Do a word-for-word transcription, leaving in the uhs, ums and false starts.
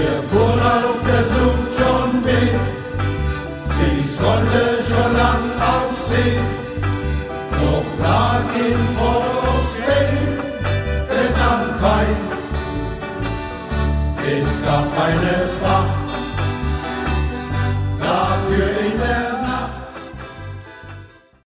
Wir fuhren auf der Sloop John B. Sie sollte schon lang auf See, doch lag in Ostsee fest am Quai. Es gab keine Fracht